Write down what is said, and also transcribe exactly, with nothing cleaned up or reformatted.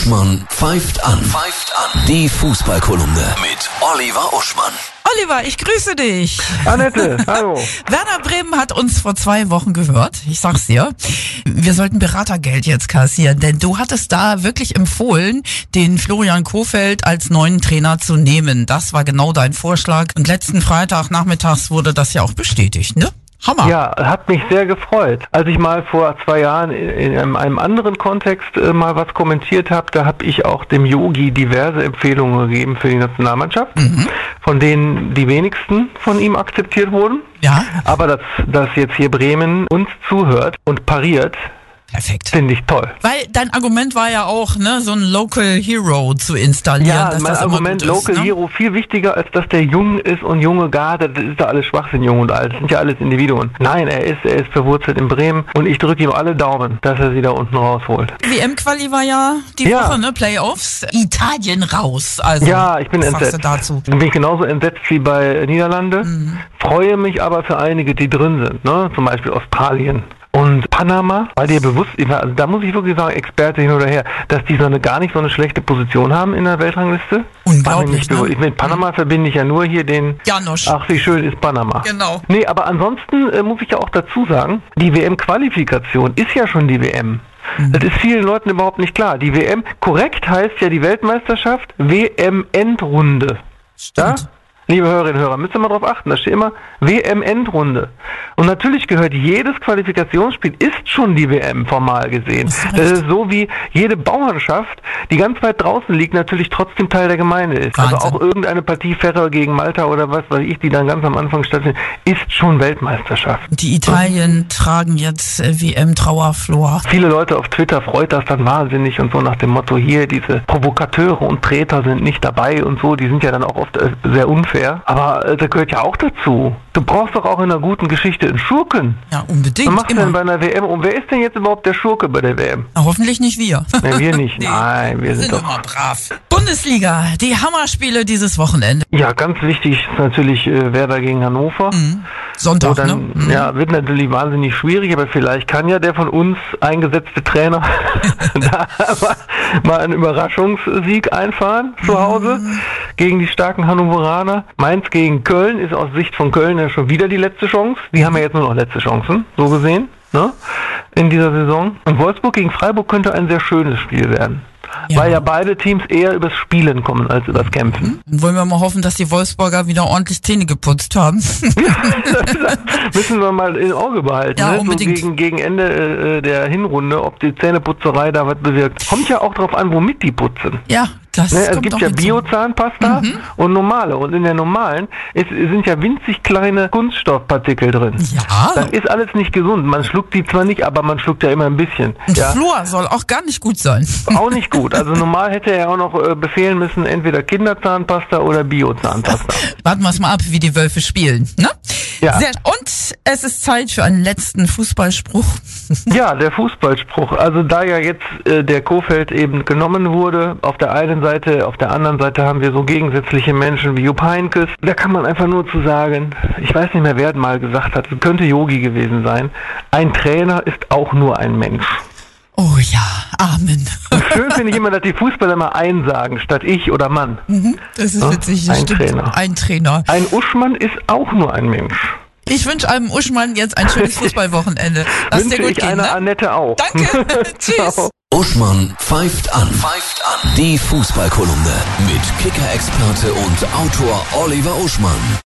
Uschmann pfeift an. Pfeift an. Die Fußballkolumne mit Oliver Uschmann. Oliver, ich grüße dich. Annette, hallo. Werder Bremen hat uns vor zwei Wochen gehört. Ich sag's dir. Wir sollten Beratergeld jetzt kassieren, denn du hattest da wirklich empfohlen, den Florian Kohfeldt als neuen Trainer zu nehmen. Das war genau dein Vorschlag. Und letzten Freitag nachmittags wurde das ja auch bestätigt, ne? Hammer. Ja, hat mich sehr gefreut. Als ich mal vor zwei Jahren in einem anderen Kontext äh, mal was kommentiert habe, da habe ich auch dem Yogi diverse Empfehlungen gegeben für die Nationalmannschaft, mhm. von denen die wenigsten von ihm akzeptiert wurden. Ja. Aber dass, dass jetzt hier Bremen uns zuhört und pariert, perfekt. Finde ich toll. Weil dein Argument war ja auch, ne, so ein Local Hero zu installieren. Ja, dass mein das Argument immer gut ist, Local ne? Hero viel wichtiger, als dass der jung ist und junge Garde, das ist ja alles Schwachsinn, jung und alt. Das sind ja alles Individuen. Nein, er ist, er ist verwurzelt in Bremen und ich drücke ihm alle Daumen, dass er sie da unten rausholt. W M-Quali war ja die ja. Woche, ne, Playoffs. Italien raus. Also, ja, ich bin was entsetzt. sagst du dazu? Dann bin ich genauso entsetzt wie bei Niederlande. Mhm. Freue mich aber für einige, die drin sind, ne, zum Beispiel Australien. Und Panama, weil dir bewusst, also da muss ich wirklich sagen, Experte hin oder her, dass die so eine gar nicht so eine schlechte Position haben in der Weltrangliste. Unglaublich, ne? Ich, mit Panama mhm. verbinde ich ja nur hier den Janosch. Ach, wie schön ist Panama. Genau. Nee, aber ansonsten äh, muss ich ja auch dazu sagen, die W M-Qualifikation ist ja schon die W M. Mhm. Das ist vielen Leuten überhaupt nicht klar. Die W M, korrekt heißt ja die Weltmeisterschaft W M-Endrunde. Stimmt. Ja? Liebe Hörerinnen und Hörer, müsst ihr mal drauf achten, da steht immer W M-Endrunde. Und natürlich gehört jedes Qualifikationsspiel, ist schon die W M formal gesehen. Das ist so wie jede Bauernschaft, die ganz weit draußen liegt, natürlich trotzdem Teil der Gemeinde ist. Wahnsinn. Also auch irgendeine Partie Ferrer gegen Malta oder was weiß ich, die dann ganz am Anfang stattfindet, ist schon Weltmeisterschaft. Die Italien und tragen jetzt äh, W M-Trauerflor. Viele Leute auf Twitter freut das dann wahnsinnig und so nach dem Motto, hier, diese Provokateure und Treter sind nicht dabei und so, die sind ja dann auch oft äh, sehr unfair. Aber äh, das gehört ja auch dazu. Du brauchst doch auch in einer guten Geschichte einen Schurken. Ja, unbedingt. Was machst du immer. denn bei einer W M? Und wer ist denn jetzt überhaupt der Schurke bei der W M? Na, hoffentlich nicht wir. Nee, wir nicht. Nee, Nein, wir sind, sind doch immer brav. Bundesliga, die Hammerspiele dieses Wochenende. Ja, ganz wichtig ist natürlich äh, Werder gegen Hannover. Mhm. Sonntag, dann, ne? Mhm. Ja, wird natürlich wahnsinnig schwierig, aber vielleicht kann ja der von uns eingesetzte Trainer da mal, mal einen Überraschungssieg einfahren zu Hause mhm. gegen die starken Hannoveraner. Mainz gegen Köln ist aus Sicht von Köln ja schon wieder die letzte Chance. Die haben ja jetzt nur noch letzte Chancen, so gesehen, ne? In dieser Saison. Und Wolfsburg gegen Freiburg könnte ein sehr schönes Spiel werden. Ja. Weil ja beide Teams eher übers Spielen kommen als übers Kämpfen. Mhm. Wollen wir mal hoffen, dass die Wolfsburger wieder ordentlich Zähne geputzt haben. Müssen wir mal im Auge behalten, ja, ne? Unbedingt. So gegen, gegen Ende äh, der Hinrunde, ob die Zähneputzerei da was bewirkt. Kommt ja auch drauf an, womit die putzen. Ja, das ne? Es kommt gibt auch ja hinzu. Bio-Zahnpasta mhm. und normale. Und in der normalen ist, sind ja winzig kleine Kunststoffpartikel drin. Ja. Das ist alles nicht gesund. Man schluckt die zwar nicht, aber man schluckt ja immer ein bisschen. Und ja? Fluor soll auch gar nicht gut sein. Auch nicht gut. Also normal hätte er auch noch äh, befehlen müssen, entweder Kinderzahnpasta oder Bio-Zahnpasta. Warten wir es mal ab, wie die Wölfe spielen, ne? Ja. Sehr, und es ist Zeit für einen letzten Fußballspruch. Ja, der Fußballspruch. Also da ja jetzt äh, der Kohfeldt eben genommen wurde, auf der einen Seite, auf der anderen Seite haben wir so gegensätzliche Menschen wie Jupp Heynckes. Da kann man einfach nur zu sagen, ich weiß nicht mehr, wer es mal gesagt hat, es könnte Yogi gewesen sein, ein Trainer ist auch nur ein Mensch. Oh ja, Amen. Und schön finde ich immer, dass die Fußballer mal ein sagen, statt ich oder Mann. Mhm, das ist ja? witzig, das ein stimmt. Trainer. Ein Trainer. Ein Uschmann ist auch nur ein Mensch. Ich wünsche einem Uschmann jetzt ein schönes Fußballwochenende. Lass Wünsche dir gut ich gehen, einer ne? Annette auch. Danke. Tschüss. Ciao. Uschmann pfeift an. Pfeift an. Die Fußballkolumne mit Kicker-Experte und Autor Oliver Uschmann.